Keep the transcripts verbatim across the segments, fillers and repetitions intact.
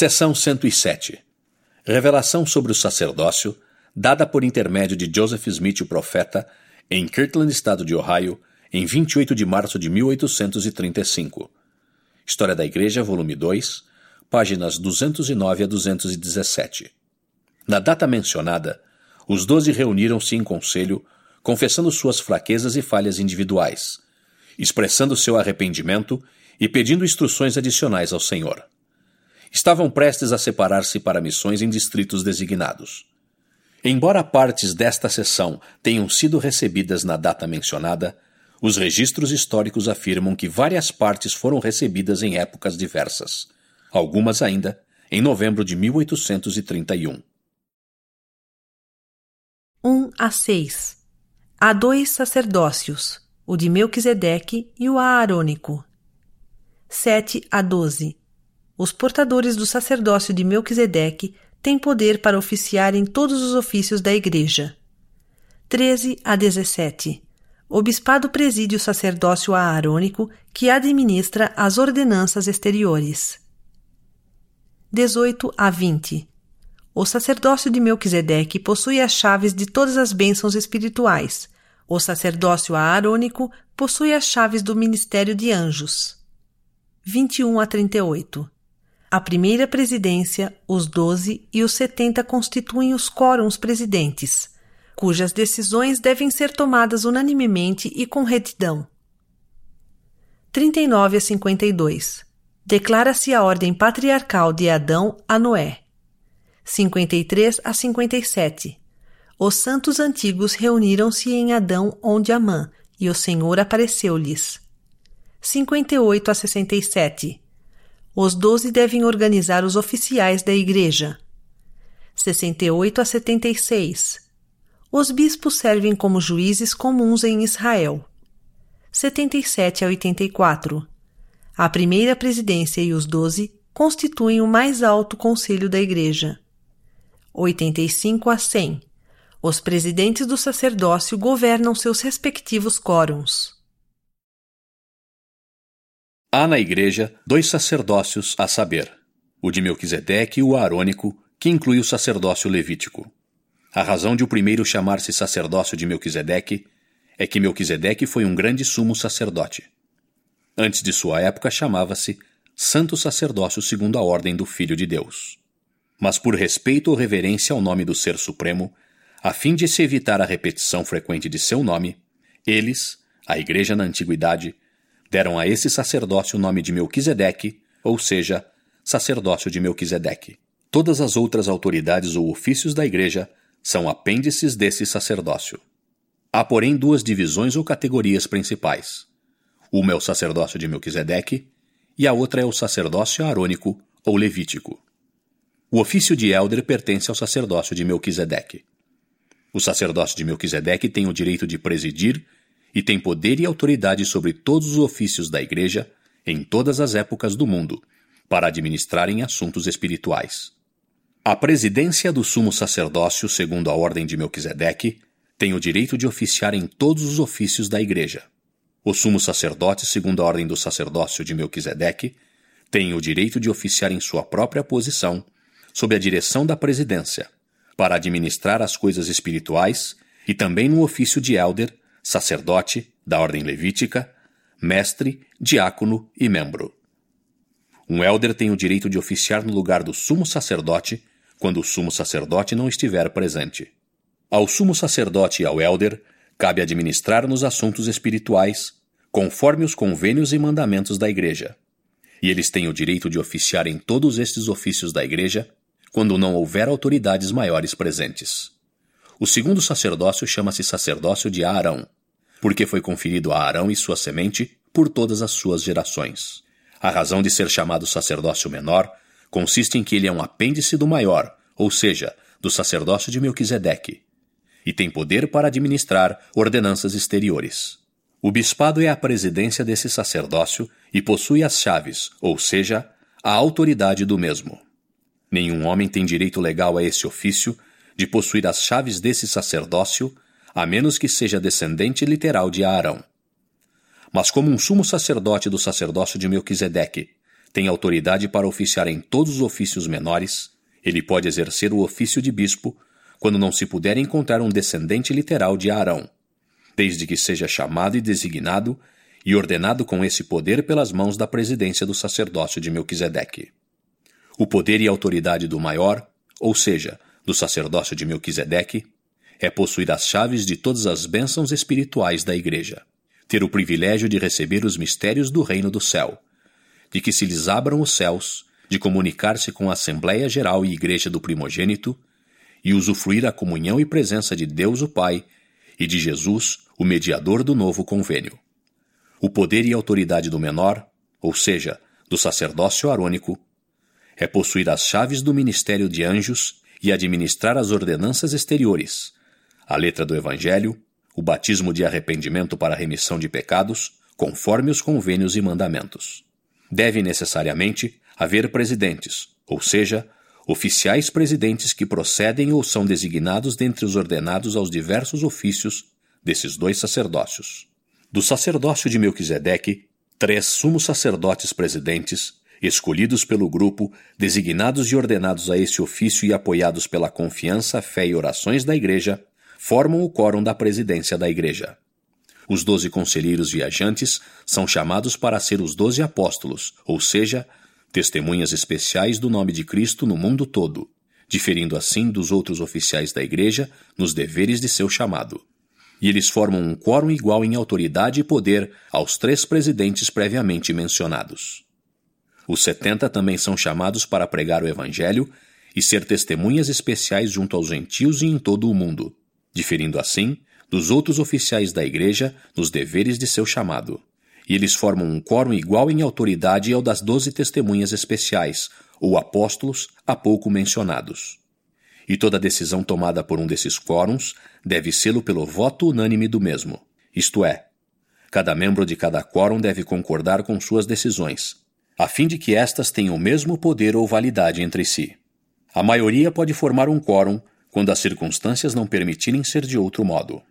Seção cento e sete. Revelação sobre o sacerdócio, dada por intermédio de Joseph Smith, o profeta, em Kirtland, estado de Ohio, em vinte e oito de março de mil oitocentos e trinta e cinco. História da Igreja, volume dois, páginas duzentos e nove a duzentos e dezessete. Na data mencionada, os doze reuniram-se em conselho, confessando suas fraquezas e falhas individuais, expressando seu arrependimento e pedindo instruções adicionais ao Senhor. Estavam prestes a separar-se para missões em distritos designados. Embora partes desta seção tenham sido recebidas na data mencionada, os registros históricos afirmam que várias partes foram recebidas em épocas diversas, algumas ainda em novembro de mil oitocentos e trinta e um. um a seis. Há dois sacerdócios, o de Melquisedeque e o aarônico. sete a doze. Os portadores do sacerdócio de Melquisedeque têm poder para oficiar em todos os ofícios da Igreja. treze a dezessete. O bispado preside o sacerdócio aarônico que administra as ordenanças exteriores. dezoito a vinte. O sacerdócio de Melquisedeque possui as chaves de todas as bênçãos espirituais. O sacerdócio aarônico possui as chaves do ministério de anjos. vinte e um a trinta e oito. A primeira presidência, os doze e os setenta constituem os quórums presidentes, cujas decisões devem ser tomadas unanimemente e com retidão. trinta e nove a cinquenta e dois. Declara-se a ordem patriarcal de Adão a Noé. cinquenta e três a cinquenta e sete. Os santos antigos reuniram-se em Adão onde Amã, e o Senhor apareceu-lhes. cinquenta e oito a sessenta e sete. Os doze devem organizar os oficiais da Igreja. sessenta e oito a setenta e seis. Os bispos servem como juízes comuns em Israel. setenta e sete a oitenta e quatro. A primeira presidência e os doze constituem o mais alto conselho da Igreja. oitenta e cinco a cem. Os presidentes do sacerdócio governam seus respectivos quórums. Há na Igreja dois sacerdócios, a saber, o de Melquisedeque e o aarônico, que inclui o sacerdócio levítico. A razão de o primeiro chamar-se sacerdócio de Melquisedeque é que Melquisedeque foi um grande sumo sacerdote. Antes de sua época chamava-se Santo Sacerdócio segundo a ordem do Filho de Deus. Mas por respeito ou reverência ao nome do Ser Supremo, a fim de se evitar a repetição frequente de seu nome, eles, a Igreja na Antiguidade, deram a esse sacerdócio o nome de Melquisedeque, ou seja, sacerdócio de Melquisedeque. Todas as outras autoridades ou ofícios da Igreja são apêndices desse sacerdócio. Há, porém, duas divisões ou categorias principais. Uma é o sacerdócio de Melquisedeque e a outra é o sacerdócio aarônico ou levítico. O ofício de élder pertence ao sacerdócio de Melquisedeque. O sacerdócio de Melquisedeque tem o direito de presidir e tem poder e autoridade sobre todos os ofícios da Igreja, em todas as épocas do mundo, para administrarem assuntos espirituais. A presidência do sumo sacerdócio, segundo a ordem de Melquisedeque, tem o direito de oficiar em todos os ofícios da Igreja. O sumo sacerdote, segundo a ordem do sacerdócio de Melquisedeque, tem o direito de oficiar em sua própria posição, sob a direção da presidência, para administrar as coisas espirituais e também no ofício de élder, sacerdote, da ordem levítica, mestre, diácono e membro. Um élder tem o direito de oficiar no lugar do sumo sacerdote quando o sumo sacerdote não estiver presente. Ao sumo sacerdote e ao élder cabe administrar nos assuntos espirituais, conforme os convênios e mandamentos da Igreja. E eles têm o direito de oficiar em todos estes ofícios da Igreja quando não houver autoridades maiores presentes. O segundo sacerdócio chama-se sacerdócio de Aarão, porque foi conferido a Aarão e sua semente por todas as suas gerações. A razão de ser chamado sacerdócio menor consiste em que ele é um apêndice do maior, ou seja, do sacerdócio de Melquisedeque, e tem poder para administrar ordenanças exteriores. O bispado é a presidência desse sacerdócio e possui as chaves, ou seja, a autoridade do mesmo. Nenhum homem tem direito legal a esse ofício de possuir as chaves desse sacerdócio, a menos que seja descendente literal de Aarão. Mas como um sumo sacerdote do sacerdócio de Melquisedeque tem autoridade para oficiar em todos os ofícios menores. Ele pode exercer o ofício de bispo quando não se puder encontrar um descendente literal de Arão, desde que seja chamado e designado e ordenado com esse poder pelas mãos da presidência do sacerdócio de Melquisedeque. O poder e autoridade do maior, ou seja, do sacerdócio de Melquisedeque, é possuir as chaves de todas as bênçãos espirituais da Igreja, ter o privilégio de receber os mistérios do reino do céu, de que se lhes abram os céus, de comunicar-se com a Assembleia Geral e Igreja do Primogênito, e usufruir a comunhão e presença de Deus o Pai e de Jesus, o mediador do novo convênio. O poder e autoridade do menor, ou seja, do sacerdócio arônico, é possuir as chaves do ministério de anjos e administrar as ordenanças exteriores, a letra do Evangelho, o batismo de arrependimento para a remissão de pecados, conforme os convênios e mandamentos. Deve necessariamente haver presidentes, ou seja, oficiais presidentes que procedem ou são designados dentre os ordenados aos diversos ofícios desses dois sacerdócios. Do sacerdócio de Melquisedeque, três sumos sacerdotes presidentes, escolhidos pelo grupo, designados e ordenados a esse ofício e apoiados pela confiança, fé e orações da Igreja, formam o quórum da presidência da Igreja. Os doze conselheiros viajantes são chamados para ser os doze apóstolos, ou seja, testemunhas especiais do nome de Cristo no mundo todo, diferindo assim dos outros oficiais da Igreja nos deveres de seu chamado. E eles formam um quórum igual em autoridade e poder aos três presidentes previamente mencionados. Os setenta também são chamados para pregar o Evangelho e ser testemunhas especiais junto aos gentios e em todo o mundo, diferindo assim dos outros oficiais da Igreja nos deveres de seu chamado. E eles formam um quórum igual em autoridade ao das doze testemunhas especiais, ou apóstolos, há pouco mencionados. E toda decisão tomada por um desses quórums deve sê-lo pelo voto unânime do mesmo, isto é, cada membro de cada quórum deve concordar com suas decisões, a fim de que estas tenham o mesmo poder ou validade entre si. A maioria pode formar um quórum quando as circunstâncias não permitirem ser de outro modo.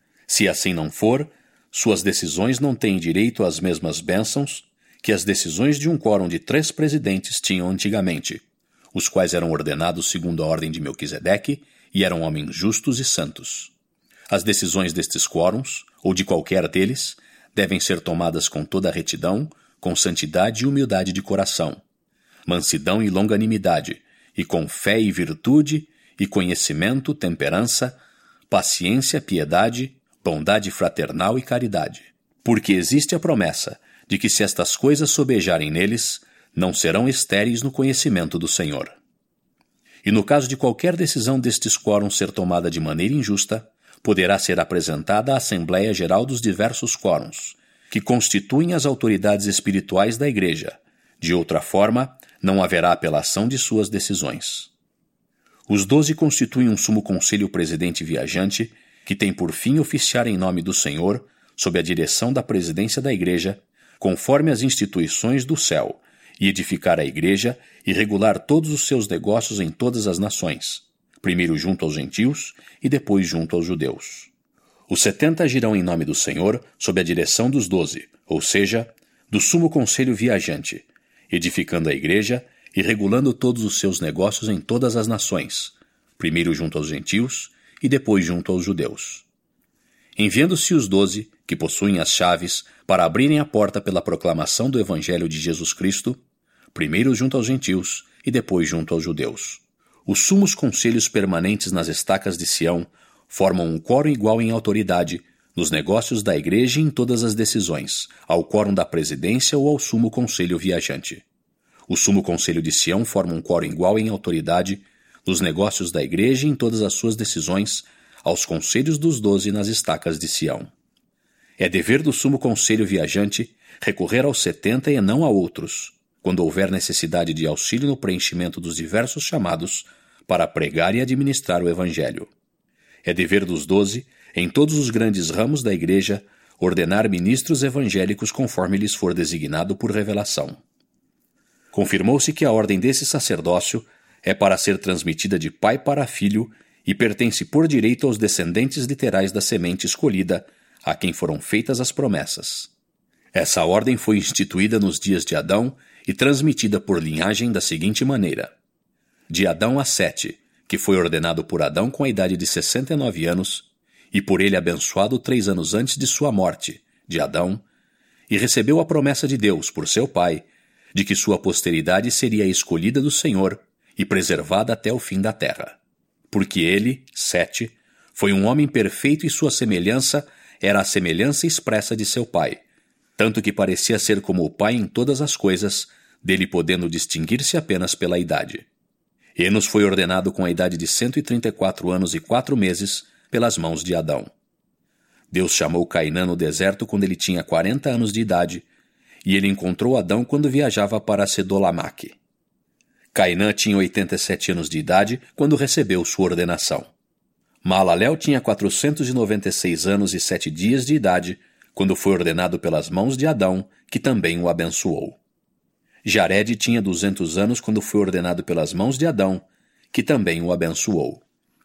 Se assim não for, suas decisões não têm direito às mesmas bênçãos que as decisões de um quórum de três presidentes tinham antigamente, os quais eram ordenados segundo a ordem de Melquisedeque e eram homens justos e santos. As decisões destes quórums, ou de qualquer deles, devem ser tomadas com toda a retidão, com santidade e humildade de coração, mansidão e longanimidade, e com fé e virtude, e conhecimento, temperança, paciência, piedade, bondade fraternal e caridade. Porque existe a promessa de que se estas coisas sobejarem neles, não serão estéreis no conhecimento do Senhor. E no caso de qualquer decisão destes quórums ser tomada de maneira injusta, poderá ser apresentada à Assembleia Geral dos diversos quórums, que constituem as autoridades espirituais da Igreja. De outra forma, não haverá apelação de suas decisões. Os doze constituem um sumo conselho presidente viajante, que tem por fim oficiar em nome do Senhor, sob a direção da presidência da Igreja, conforme as instituições do céu, e edificar a Igreja e regular todos os seus negócios em todas as nações, primeiro junto aos gentios e depois junto aos judeus. Os setenta agirão em nome do Senhor sob a direção dos doze, ou seja, do sumo conselho viajante, edificando a Igreja e regulando todos os seus negócios em todas as nações, primeiro junto aos gentios e depois junto aos judeus. Enviando-se os doze, que possuem as chaves, para abrirem a porta pela proclamação do Evangelho de Jesus Cristo, primeiro junto aos gentios e depois junto aos judeus. Os sumos conselhos permanentes nas estacas de Sião formam um quórum igual em autoridade nos negócios da Igreja e em todas as decisões, ao quórum da presidência ou ao sumo conselho viajante. O sumo conselho de Sião forma um quórum igual em autoridade nos negócios da Igreja e em todas as suas decisões, aos conselhos dos doze nas estacas de Sião. É dever do sumo conselho viajante recorrer aos setenta e não a outros, quando houver necessidade de auxílio no preenchimento dos diversos chamados para pregar e administrar o Evangelho. É dever dos doze, em todos os grandes ramos da Igreja, ordenar ministros evangélicos conforme lhes for designado por revelação. Confirmou-se que a ordem desse sacerdócio é para ser transmitida de pai para filho e pertence por direito aos descendentes literais da semente escolhida, a quem foram feitas as promessas. Essa ordem foi instituída nos dias de Adão e transmitida por linhagem da seguinte maneira: de Adão a Sete, que foi ordenado por Adão com a idade de sessenta e nove anos, e por ele abençoado três anos antes de sua morte, de Adão, e recebeu a promessa de Deus por seu pai, de que sua posteridade seria a escolhida do Senhor e preservada até o fim da terra. Porque ele, Sete, foi um homem perfeito e sua semelhança era a semelhança expressa de seu pai, tanto que parecia ser como o pai em todas as coisas, dele podendo distinguir-se apenas pela idade. Enos foi ordenado com a idade de cento e trinta e quatro anos e quatro meses pelas mãos de Adão. Deus chamou Cainã no deserto quando ele tinha quarenta anos de idade, e ele encontrou Adão quando viajava para Sedolamaque. Cainã tinha oitenta e sete anos de idade quando recebeu sua ordenação. Maalalel tinha quatrocentos e noventa e seis anos e sete dias de idade quando foi ordenado pelas mãos de Adão, que também o abençoou. Jared tinha duzentos anos quando foi ordenado pelas mãos de Adão, que também o abençoou.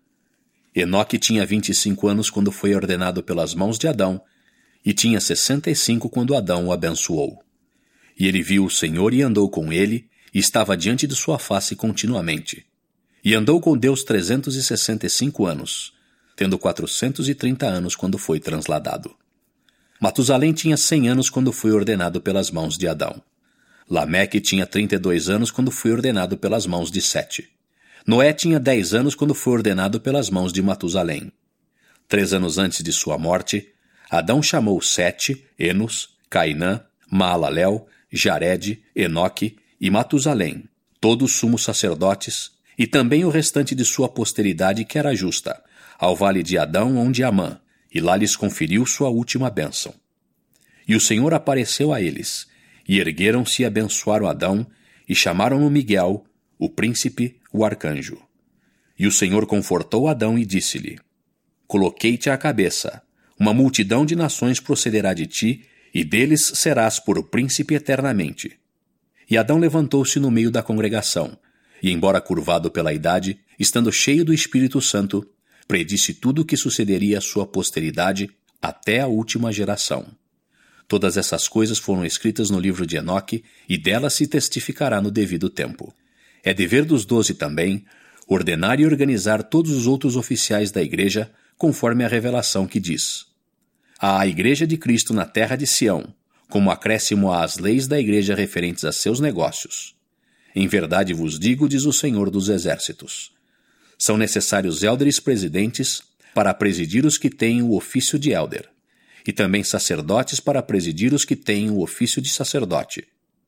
Enoque tinha vinte e cinco anos quando foi ordenado pelas mãos de Adão, e tinha sessenta e cinco quando Adão o abençoou. E ele viu o Senhor e andou com ele, e estava diante de sua face continuamente. E andou com Deus trezentos e sessenta e cinco anos, tendo quatrocentos e trinta anos quando foi transladado. Matusalém tinha cem anos quando foi ordenado pelas mãos de Adão. Lameque tinha trinta e dois anos quando foi ordenado pelas mãos de Sete. Noé tinha dez anos quando foi ordenado pelas mãos de Matusalém. Três anos antes de sua morte, Adão chamou Sete, Enos, Cainã, Maalalel, Jared, Enoque e Matusalém, todos sumos sacerdotes, e também o restante de sua posteridade que era justa, ao vale de Adão onde Amã, e lá lhes conferiu sua última bênção. E o Senhor apareceu a eles, e ergueram-se e abençoaram Adão, e chamaram-no Miguel, o príncipe, o arcanjo. E o Senhor confortou Adão e disse-lhe: Coloquei-te à cabeça, uma multidão de nações procederá de ti, e deles serás por príncipe eternamente. E Adão levantou-se no meio da congregação, e embora curvado pela idade, estando cheio do Espírito Santo, predisse tudo o que sucederia à sua posteridade até a última geração. Todas essas coisas foram escritas no livro de Enoque, e delas se testificará no devido tempo. É dever dos doze também ordenar e organizar todos os outros oficiais da igreja, conforme a revelação que diz: à igreja de Cristo na terra de Sião, como acréscimo às leis da igreja referentes a seus negócios. Em verdade vos digo, diz o Senhor dos Exércitos, são necessários élderes presidentes para presidir os que têm o ofício de élder, e também sacerdotes para presidir os que têm o ofício de sacerdote,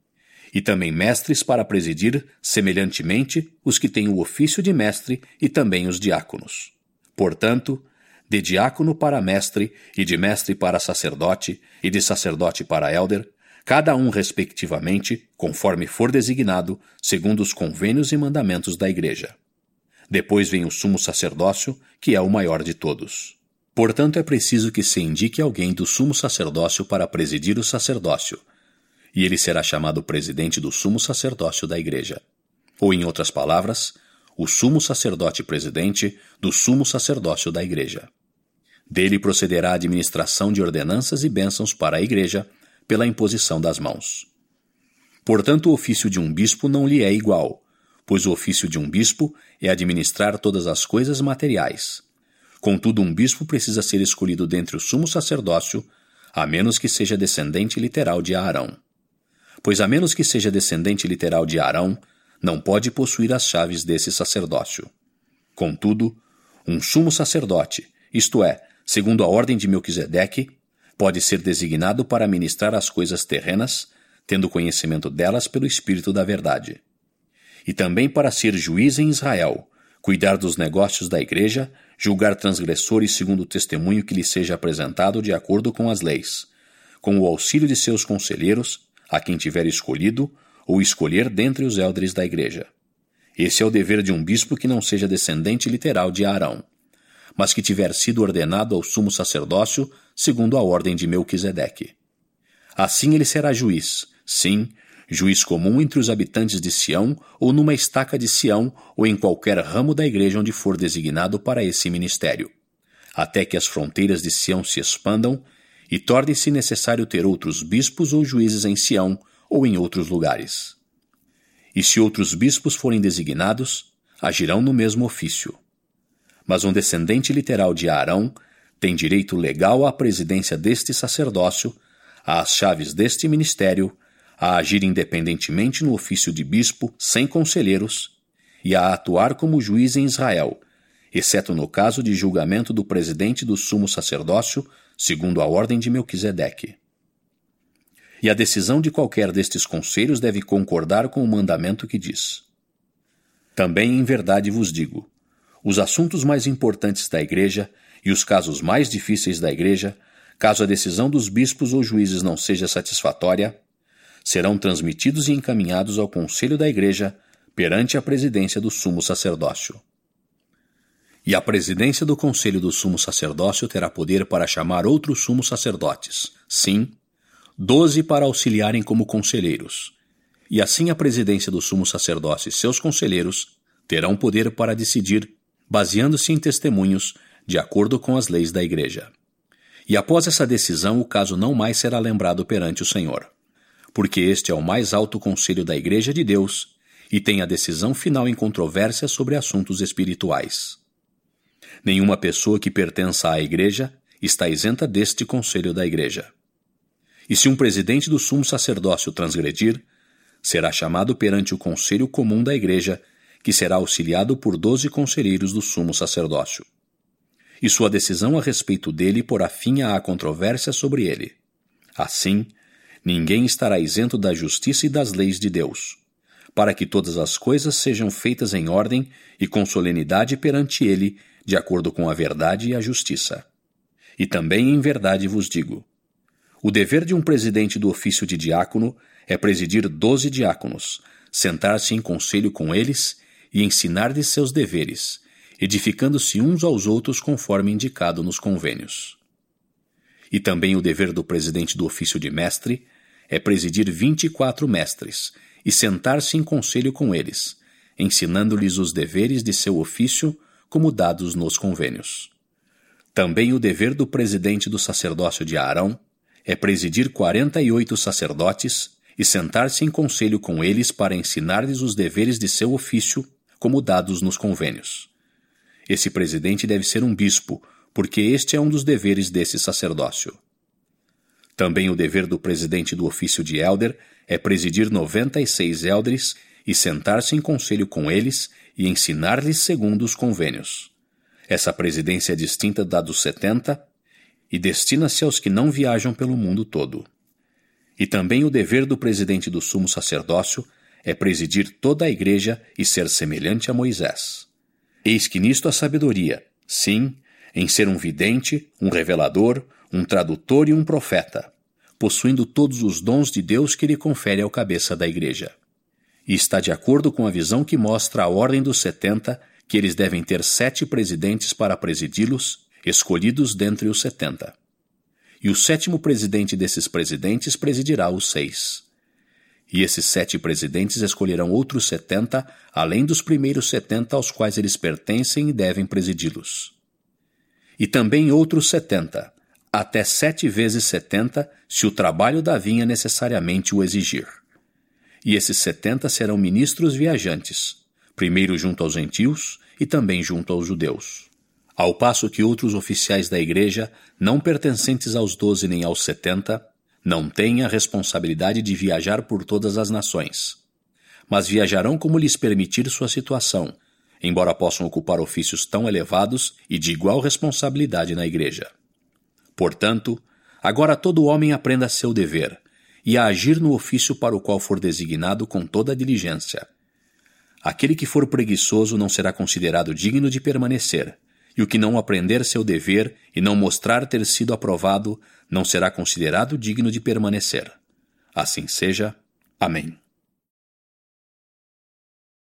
e também mestres para presidir, semelhantemente, os que têm o ofício de mestre e também os diáconos. Portanto, de diácono para mestre, e de mestre para sacerdote, e de sacerdote para élder, cada um respectivamente, conforme for designado, segundo os convênios e mandamentos da igreja. Depois vem o sumo sacerdócio, que é o maior de todos. Portanto, é preciso que se indique alguém do sumo sacerdócio para presidir o sacerdócio, e ele será chamado presidente do sumo sacerdócio da igreja. Ou, em outras palavras, o sumo sacerdote presidente do sumo sacerdócio da igreja. Dele procederá a administração de ordenanças e bênçãos para a igreja, pela imposição das mãos. Portanto, o ofício de um bispo não lhe é igual, pois o ofício de um bispo é administrar todas as coisas materiais. Contudo, um bispo precisa ser escolhido dentre o sumo sacerdócio, a menos que seja descendente literal de Arão. Pois a menos que seja descendente literal de Arão, não pode possuir as chaves desse sacerdócio. Contudo, um sumo sacerdote, isto é, segundo a ordem de Melquisedeque, pode ser designado para ministrar as coisas terrenas, tendo conhecimento delas pelo Espírito da verdade. E também para ser juiz em Israel, cuidar dos negócios da igreja, julgar transgressores segundo o testemunho que lhe seja apresentado de acordo com as leis, com o auxílio de seus conselheiros, a quem tiver escolhido, ou escolher dentre os élderes da igreja. Esse é o dever de um bispo que não seja descendente literal de Arão, mas que tiver sido ordenado ao sumo sacerdócio segundo a ordem de Melquisedeque. Assim ele será juiz, sim, juiz comum entre os habitantes de Sião, ou numa estaca de Sião, ou em qualquer ramo da igreja onde for designado para esse ministério, até que as fronteiras de Sião se expandam e torne-se necessário ter outros bispos ou juízes em Sião ou em outros lugares. e se outros bispos forem designados, agirão no mesmo ofício. Mas um descendente literal de Arão tem direito legal à presidência deste sacerdócio, às chaves deste ministério, a agir independentemente no ofício de bispo sem conselheiros e a atuar como juiz em Israel, exceto no caso de julgamento do presidente do sumo sacerdócio, segundo a ordem de Melquisedeque. E a decisão de qualquer destes conselhos deve concordar com o mandamento que diz: Também em verdade vos digo, os assuntos mais importantes da igreja e os casos mais difíceis da igreja, caso a decisão dos bispos ou juízes não seja satisfatória, serão transmitidos e encaminhados ao conselho da igreja perante a presidência do sumo sacerdócio. E a presidência do conselho do sumo sacerdócio terá poder para chamar outros sumos sacerdotes, sim, doze para auxiliarem como conselheiros. E assim a presidência do sumo sacerdócio e seus conselheiros terão poder para decidir, baseando-se em testemunhos, de acordo com as leis da igreja. E após essa decisão o caso não mais será lembrado perante o Senhor, porque este é o mais alto conselho da igreja de Deus e tem a decisão final em controvérsia sobre assuntos espirituais. Nenhuma pessoa que pertença à igreja está isenta deste conselho da igreja. E se um presidente do sumo sacerdócio transgredir, será chamado perante o conselho comum da igreja, que será auxiliado por doze conselheiros do sumo sacerdócio. E sua decisão a respeito dele porá fim à controvérsia sobre ele. Assim, ninguém estará isento da justiça e das leis de Deus, para que todas as coisas sejam feitas em ordem e com solenidade perante ele, de acordo com a verdade e a justiça. E também em verdade vos digo, o dever de um presidente do ofício de diácono é presidir doze diáconos, sentar-se em conselho com eles e ensinar-lhes seus deveres, edificando-se uns aos outros conforme indicado nos convênios. E também o dever do presidente do ofício de mestre é presidir vinte e quatro mestres e sentar-se em conselho com eles, ensinando-lhes os deveres de seu ofício como dados nos convênios. Também o dever do presidente do sacerdócio de Arão é presidir quarenta e oito sacerdotes e sentar-se em conselho com eles para ensinar-lhes os deveres de seu ofício como dados nos convênios. Esse presidente deve ser um bispo, porque este é um dos deveres desse sacerdócio. Também o dever do presidente do ofício de élder é presidir noventa e seis élderes e sentar-se em conselho com eles e ensinar-lhes segundo os convênios. Essa presidência é distinta da dos setenta e destina-se aos que não viajam pelo mundo todo. E também o dever do presidente do sumo sacerdócio é presidir toda a igreja e ser semelhante a Moisés. Eis que nisto a sabedoria, sim, em ser um vidente, um revelador, um tradutor e um profeta, possuindo todos os dons de Deus que ele confere ao cabeça da igreja. E está de acordo com a visão que mostra a ordem dos setenta, que eles devem ter sete presidentes para presidi-los, escolhidos dentre os setenta. E o sétimo presidente desses presidentes presidirá os seis. E esses sete presidentes escolherão outros setenta, além dos primeiros setenta aos quais eles pertencem e devem presidi-los. E também outros setenta, até sete vezes setenta, se o trabalho da vinha necessariamente o exigir. E esses setenta serão ministros viajantes, primeiro junto aos gentios e também junto aos judeus. Ao passo que outros oficiais da igreja, não pertencentes aos doze nem aos setenta, não têm a responsabilidade de viajar por todas as nações, mas viajarão como lhes permitir sua situação, embora possam ocupar ofícios tão elevados e de igual responsabilidade na igreja. Portanto, agora todo homem aprenda a seu dever e a agir no ofício para o qual for designado com toda a diligência. Aquele que for preguiçoso não será considerado digno de permanecer, e o que não aprender seu dever e não mostrar ter sido aprovado não será considerado digno de permanecer. Assim seja. Amém.